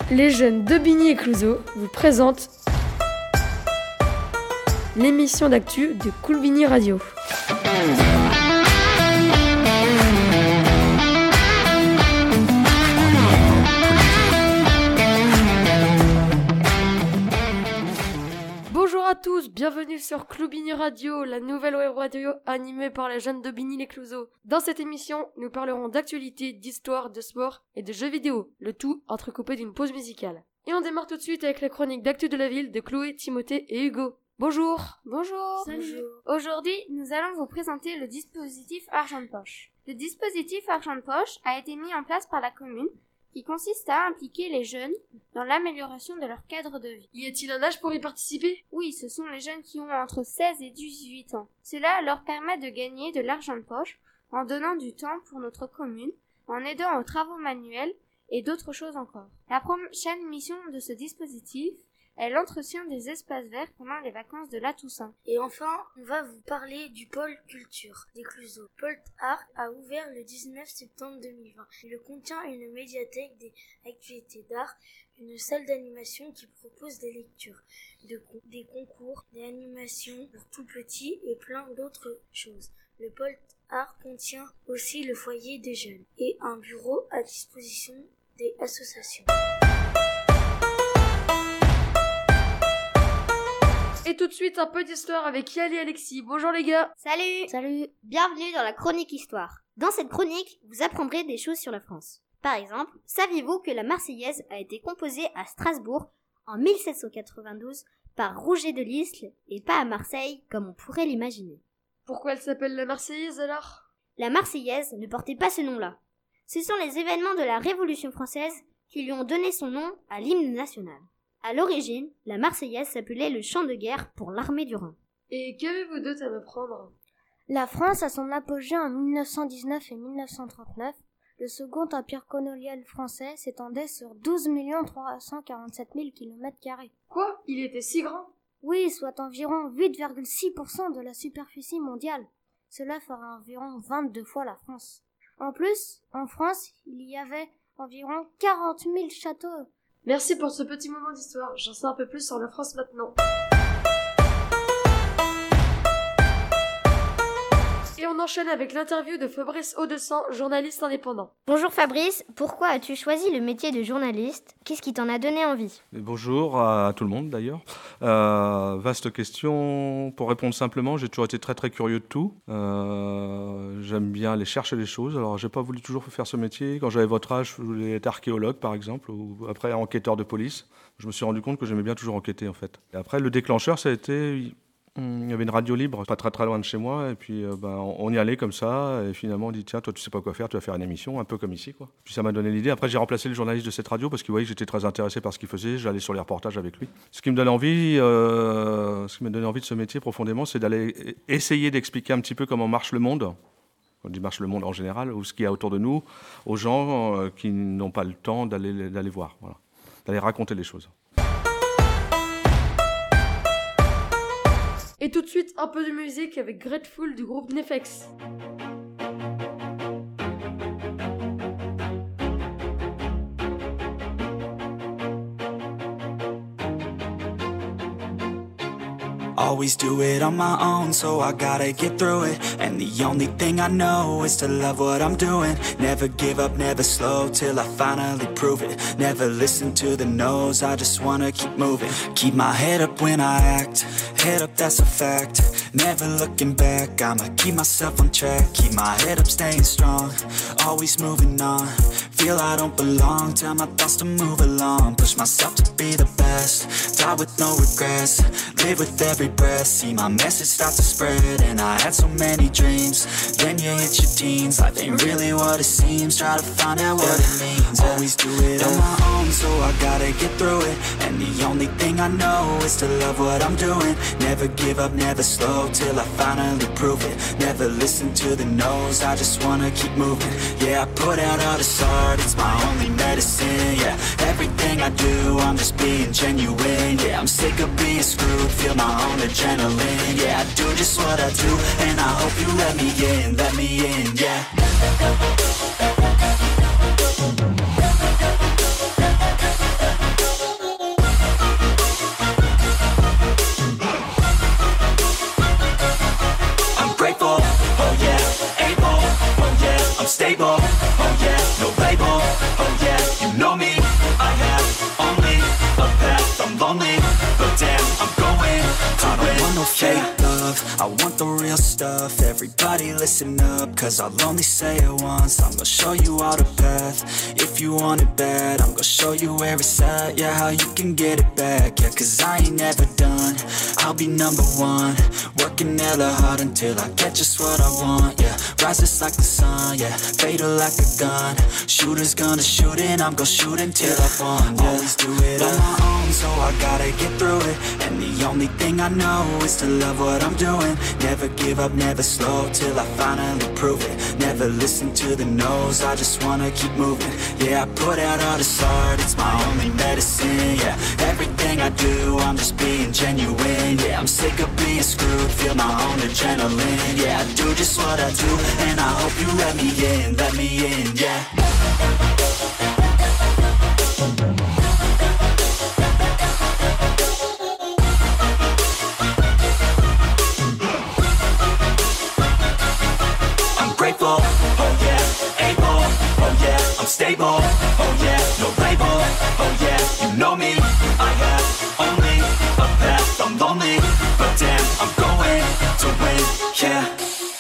Les jeunes de Bigny et Clouzot vous présentent l'émission d'actu de Cool Bigny Radio. Bonjour à tous, bienvenue sur Cool Bigny Radio, la nouvelle web radio animée par les jeunes de Bigny et Clouzot. Dans cette émission, nous parlerons d'actualité, d'histoire, de sport et de jeux vidéo, le tout entrecoupé d'une pause musicale. Et on démarre tout de suite avec la chronique d'actu de la ville de Chloé, Timothée et Hugo. Bonjour. Bonjour. Salut. Aujourd'hui, nous allons vous présenter le dispositif Argent de Poche. Le dispositif Argent de Poche a été mis en place par la commune, qui consiste à impliquer les jeunes dans l'amélioration de leur cadre de vie. Y a-t-il un âge pour y participer ? Oui, ce sont les jeunes qui ont entre 16 et 18 ans. Cela leur permet de gagner de l'argent de poche en donnant du temps pour notre commune, en aidant aux travaux manuels et d'autres choses encore. La prochaine mission de ce dispositif est l'entretien des espaces verts pendant les vacances de la Toussaint. Et enfin, on va vous parler du pôle culture des Clouzot. Pôle Art a ouvert le 19 septembre 2020. Il contient une médiathèque, des activités d'art, une salle d'animation qui propose des lectures, des concours, des animations pour tout petits et plein d'autres choses. Le pôle Art contient aussi le foyer des jeunes et un bureau à disposition des associations. Et tout de suite, un peu d'histoire avec Yali et Alexis. Bonjour les gars. Salut. Bienvenue dans la chronique histoire. Dans cette chronique, vous apprendrez des choses sur la France. Par exemple, saviez-vous que la Marseillaise a été composée à Strasbourg en 1792 par Rouget de Lisle et pas à Marseille comme on pourrait l'imaginer. Pourquoi elle s'appelle la Marseillaise alors ? La Marseillaise ne portait pas ce nom-là. Ce sont les événements de la Révolution française qui lui ont donné son nom à l'hymne national. À l'origine, la Marseillaise s'appelait le chant de guerre pour l'armée du Rhin. Et qu'avez-vous d'autre à m'apprendre ? La France a son apogée en 1919 et 1939. Le second empire colonial français s'étendait sur 12 347 000 km². Quoi ? Il était si grand ? Oui, soit environ 8,6% de la superficie mondiale. Cela fera environ 22 fois la France. En plus, en France, il y avait environ 40 000 châteaux. Merci pour ce petit moment d'histoire. J'en sais un peu plus sur la France maintenant. Et on enchaîne avec l'interview de Fabrice Audescent, journaliste indépendant. Bonjour Fabrice, pourquoi as-tu choisi le métier de journaliste ? Qu'est-ce qui t'en a donné envie ? Bonjour à tout le monde d'ailleurs. Vaste question. Pour répondre simplement, j'ai toujours été très très curieux de tout. J'aime bien aller chercher les choses. Alors j'ai pas voulu toujours faire ce métier. Quand j'avais votre âge, je voulais être archéologue par exemple, ou après enquêteur de police. Je me suis rendu compte que j'aimais bien toujours enquêter en fait. Et après le déclencheur, ça a été... Il y avait une radio libre, pas très très loin de chez moi, et puis on y allait comme ça, et finalement on dit tiens, toi tu sais pas quoi faire, tu vas faire une émission, un peu comme ici quoi. Puis ça m'a donné l'idée. Après j'ai remplacé le journaliste de cette radio parce qu'il voyait que j'étais très intéressé par ce qu'il faisait, j'allais sur les reportages avec lui. Ce qui me donne envie, ce qui m'a donné envie de ce métier profondément, c'est d'aller essayer d'expliquer un petit peu comment marche le monde. On dit marche le monde en général, ou ce qu'il y a autour de nous, aux gens qui n'ont pas le temps d'aller voir, voilà. D'aller raconter les choses. Et tout de suite, un peu de musique avec Grateful du groupe Nefex. Always do it on my own, so I gotta get through it. And the only thing I know is to love what I'm doing. Never give up, never slow, till I finally prove it. Never listen to the no's, I just wanna keep moving. Keep my head up when I act, head up, that's a fact. Never looking back, I'ma keep myself on track. Keep my head up, staying strong, always moving on. Feel I don't belong, tell my thoughts to move along. Push myself to be the best, die with no regrets. Live with every breath, see my message start to spread. And I had so many dreams, then you hit your teens. Life ain't really what it seems, try to find out what it means. Always do it on my own, so I gotta get through it. And the only thing I know is to love what I'm doing. Never give up, never slow, till I finally prove it. Never listen to the no's, I just wanna keep moving. Yeah, I put out all this art, it's my only medicine. Yeah, everything I do, I'm just being genuine. Yeah, I'm sick of being screwed, feel my own adrenaline. Yeah, I do just what I do, and I hope you let me in, yeah. I'm stable, oh yeah, no label, oh yeah, you know me. I have only a path, I'm lonely, but damn, I'm going to win. I don't want no fake love, I want the real stuff. Everybody listen up, cause I'll only say it once. I'm gonna show you all the path. If you want it bad, I'm gonna show you where it's at. Yeah, how you can get it back. Yeah, cause I ain't never done. I'll be number one, working hella hard until I get just what I want. Yeah, rises like the sun, yeah, fatal like a gun. Shooter's gonna shoot and I'm gonna shoot until I won. Yeah, always do it on my own, so I gotta get through it. And the only thing I know is to love what I'm doing. Never give up, never slow, till I finally prove it. Never listen to the no's, I just wanna keep moving. Yeah, I put out all this art, it's my only medicine. Yeah, everything I do, I'm just being genuine. Yeah, I'm sick of being screwed, feel my own adrenaline. Yeah, I do just what I do, and I hope you let me in, yeah. Grateful, oh yeah, able, oh yeah, I'm stable, oh yeah, no label, oh yeah, you know me. I have only a path, I'm lonely, but damn, I'm going to win, yeah.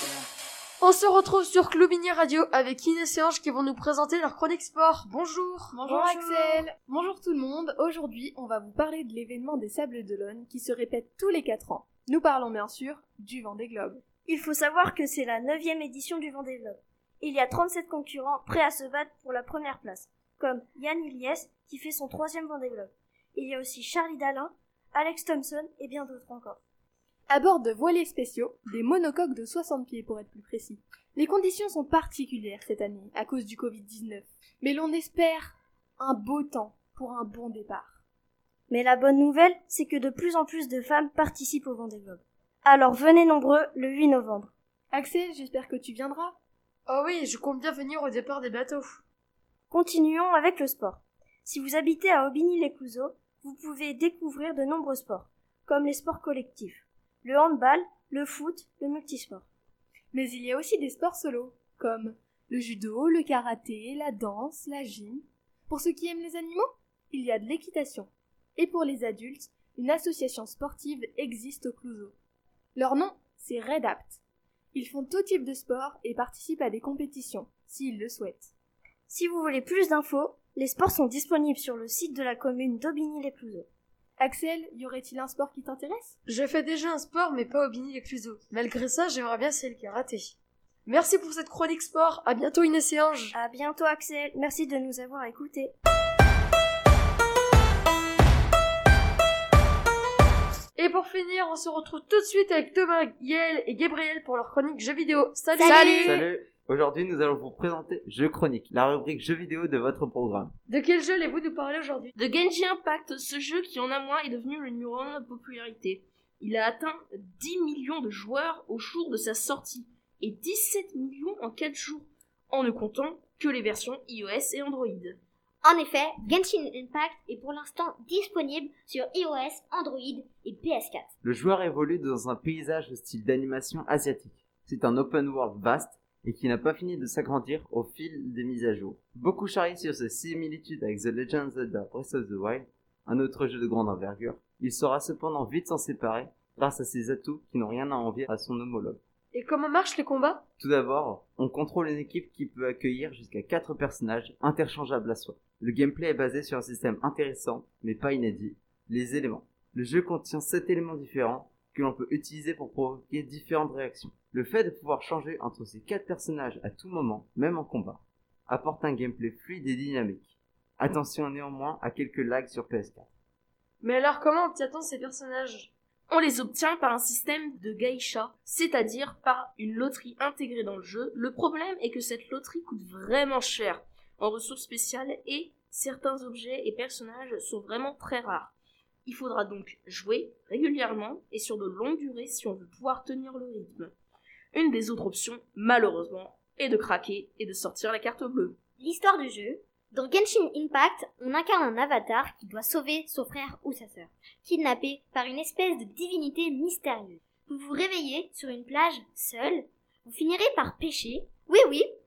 On se retrouve sur Clubini Radio avec Inès et Ange qui vont nous présenter leur chronique sport. Bonjour. Bonjour Axel. Bonjour tout le monde. Aujourd'hui, on va vous parler de l'événement des Sables d'Olonne qui se répète tous les 4 ans. Nous parlons bien sûr du Vendée Globe. Il faut savoir que c'est la 9e édition du Vendée Globe. Il y a 37 concurrents prêts à se battre pour la première place, comme Yann Iliès qui fait son 3e Vendée Globe. Il y a aussi Charlie Dalin, Alex Thompson et bien d'autres encore. À bord de voiliers spéciaux, des monocoques de 60 pieds pour être plus précis. Les conditions sont particulières cette année à cause du Covid-19, mais l'on espère un beau temps pour un bon départ. Mais la bonne nouvelle, c'est que de plus en plus de femmes participent au Vendée Globe. Alors venez nombreux le 8 novembre. Axel, j'espère que tu viendras. Oh oui, je compte bien venir au départ des bateaux. Continuons avec le sport. Si vous habitez à Aubigny-les-Clouzot, vous pouvez découvrir de nombreux sports, comme les sports collectifs, le handball, le foot, le multisport. Mais il y a aussi des sports solos, comme le judo, le karaté, la danse, la gym. Pour ceux qui aiment les animaux, il y a de l'équitation. Et pour les adultes, une association sportive existe au Clouzot. Leur nom, c'est Redapt. Ils font tout type de sport et participent à des compétitions, s'ils le souhaitent. Si vous voulez plus d'infos, les sports sont disponibles sur le site de la commune d'Aubigny-les-Clouzot. Axel, y aurait-il un sport qui t'intéresse ? Je fais déjà un sport, mais pas Aubigny-les-Clouzot. Malgré ça, j'aimerais bien essayer le karaté. Merci pour cette chronique sport. À bientôt Inès et Ange. À bientôt Axel. Merci de nous avoir écoutés. Et pour finir, on se retrouve tout de suite avec Thomas, Yael et Gabriel pour leur chronique jeux vidéo. Salut. Salut. Aujourd'hui, nous allons vous présenter Jeux Chroniques, la rubrique jeux vidéo de votre programme. De quel jeu allez-vous nous parler aujourd'hui ? De Genshin Impact, ce jeu qui en un mois est devenu le numéro 1 de popularité. Il a atteint 10 millions de joueurs au jour de sa sortie et 17 millions en 4 jours, en ne comptant que les versions iOS et Android. En effet, Genshin Impact est pour l'instant disponible sur iOS, Android et PS4. Le joueur évolue dans un paysage de style d'animation asiatique. C'est un open world vaste et qui n'a pas fini de s'agrandir au fil des mises à jour. Beaucoup charrient sur ses similitudes avec The Legend of Zelda Breath of the Wild, un autre jeu de grande envergure. Il saura cependant vite s'en séparer grâce à ses atouts qui n'ont rien à envier à son homologue. Et comment marchent les combats ? Tout d'abord, on contrôle une équipe qui peut accueillir jusqu'à 4 personnages interchangeables à soi. Le gameplay est basé sur un système intéressant, mais pas inédit, les éléments. Le jeu contient 7 éléments différents que l'on peut utiliser pour provoquer différentes réactions. Le fait de pouvoir changer entre ces 4 personnages à tout moment, même en combat, apporte un gameplay fluide et dynamique. Attention néanmoins à quelques lags sur PS4. Mais alors comment obtient-on ces personnages ? On les obtient par un système de gaïcha, c'est-à-dire par une loterie intégrée dans le jeu. Le problème est que cette loterie coûte vraiment cher en ressources spéciales et certains objets et personnages sont vraiment très rares. Il faudra donc jouer régulièrement et sur de longues durées si on veut pouvoir tenir le rythme. Une des autres options, malheureusement, est de craquer et de sortir la carte bleue. L'histoire du jeu. Dans Genshin Impact, on incarne un avatar qui doit sauver son frère ou sa sœur, kidnappé par une espèce de divinité mystérieuse. Vous vous réveillez sur une plage seul, vous finirez par pécher, oui,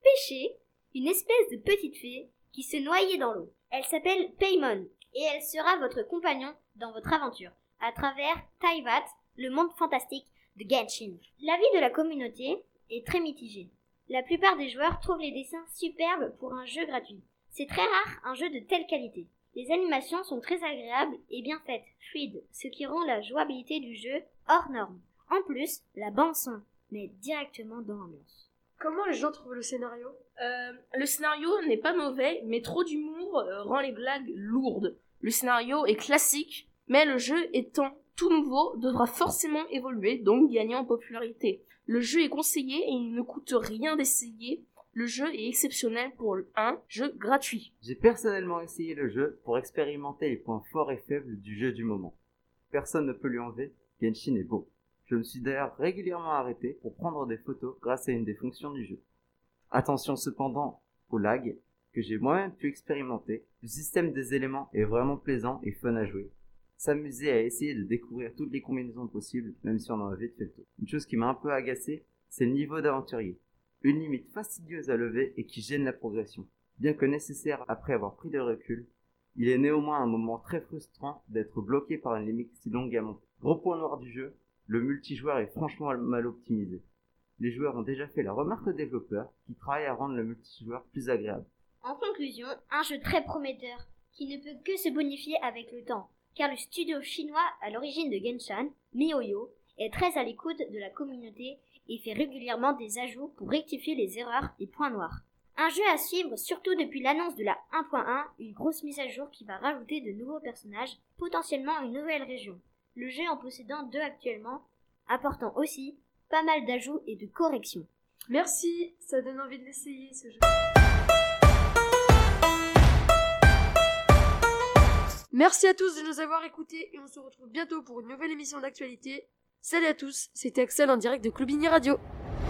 pêcher une espèce de petite fée qui se noyait dans l'eau. Elle s'appelle Paimon et elle sera votre compagnon dans votre aventure à travers Teyvat, le monde fantastique de Genshin. L'avis de la communauté est très mitigé. La plupart des joueurs trouvent les dessins superbes pour un jeu gratuit. C'est très rare un jeu de telle qualité. Les animations sont très agréables et bien faites, fluides, ce qui rend la jouabilité du jeu hors norme. En plus, la bande-son met directement dans l'ambiance. Comment les gens trouvent le scénario ? Le scénario n'est pas mauvais, mais trop d'humour rend les blagues lourdes. Le scénario est classique, mais le jeu étant tout nouveau devra forcément évoluer, donc gagner en popularité. Le jeu est conseillé et il ne coûte rien d'essayer. Le jeu est exceptionnel pour un jeu gratuit. J'ai personnellement essayé le jeu pour expérimenter les points forts et faibles du jeu du moment. Personne ne peut lui enlever, Genshin est beau. Je me suis d'ailleurs régulièrement arrêté pour prendre des photos grâce à une des fonctions du jeu. Attention cependant au lag, que j'ai moi-même pu expérimenter. Le système des éléments est vraiment plaisant et fun à jouer. S'amuser à essayer de découvrir toutes les combinaisons possibles, même si on en a vite fait le tour. Une chose qui m'a un peu agacé, c'est le niveau d'aventurier. Une limite fastidieuse à lever et qui gêne la progression. Bien que nécessaire après avoir pris de recul, il est néanmoins un moment très frustrant d'être bloqué par une limite si longue à monter. Gros point noir du jeu, le multijoueur est franchement mal optimisé. Les joueurs ont déjà fait la remarque aux développeurs qui travaillent à rendre le multijoueur plus agréable. En conclusion, un jeu très prometteur qui ne peut que se bonifier avec le temps, car le studio chinois à l'origine de Genshin, MiHoYo, est très à l'écoute de la communauté et fait régulièrement des ajouts pour rectifier les erreurs et points noirs. Un jeu à suivre surtout depuis l'annonce de la 1.1, une grosse mise à jour qui va rajouter de nouveaux personnages, potentiellement une nouvelle région. Le jeu en possédant 2 actuellement, apportant aussi pas mal d'ajouts et de corrections. Merci, ça donne envie de l'essayer ce jeu. Merci à tous de nous avoir écoutés et on se retrouve bientôt pour une nouvelle émission d'actualité. Salut à tous, c'était Axel en direct de Clubini Radio.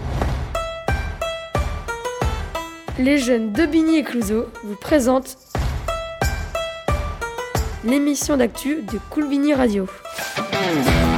Les jeunes de Bini et Clouseau vous présentent l'émission d'actu de Clubini Radio.